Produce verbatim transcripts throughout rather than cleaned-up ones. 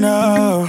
no,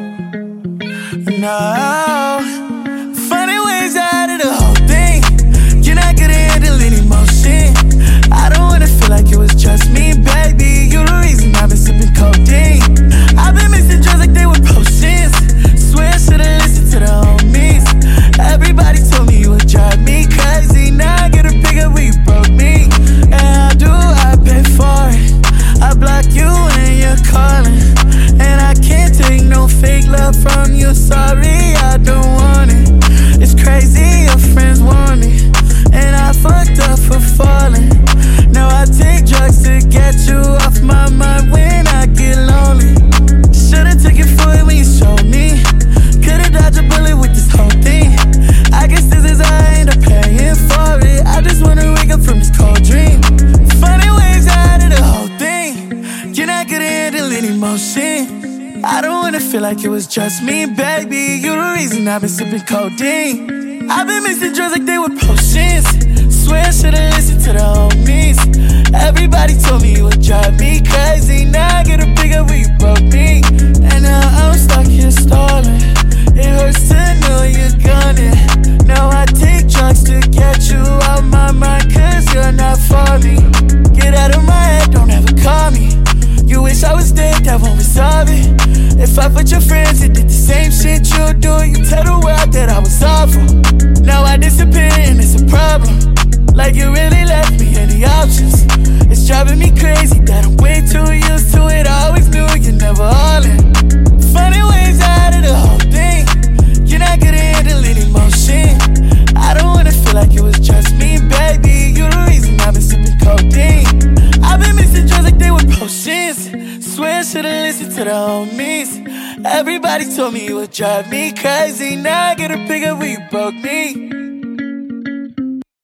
no. Funny ways out of the whole thing. You're not gonna handle any emotion. I don't wanna feel like it was just me, baby. You're the reason I've been sipping codeine. I've been mixing drugs like they were potions. Swear I should've listened to the homies. Everybody told me you would drive me crazy. Now I gotta pick up where you broke me. And how do I pay for it? I block you when you're calling. And I can't take no fake love from you. Sorry, I don't want it. It's crazy, your friends want me. And I fucked up for falling. Now I take drugs to get you off my mind when I get lonely. Should've taken for it when you showed me. Could've dodged a bullet with this whole thing. I guess this is how I end up paying for it. I just wanna wake up from this cold dream. Funny ways out of the whole thing. You're not gonna handle any emotion. I don't wanna feel like it was just me, baby. You're the reason I've been sipping codeine. I've been mixing drugs like they were potions. Swear I should've listened to the homies. Everybody told me you would drive me crazy. Now I gotta pick up where you broke me. And now I'm stuck here stalling. It hurts to know you're gone. Now I take drugs to get you out my mind, cause you're not for me. Get out of my head, don't ever call me. You wish I was dead, that won't resolve it. If I put your friends and did the same shit you do, you tell the world that I was awful. Now I disappear and it's a problem. Like you really left me any options. It's driving me crazy that I'm way too used to it. I always knew you're never all in. Funny ways out of the whole thing. You're not gonna handle any emotion. I don't wanna feel like it was just me, baby. You're the reason I've been sipping codeine. I've been mixing drugs like they were potions. Swear I should've listened to the homies. Everybody told me you would drive me crazy. Now I gotta pick up where you broke me.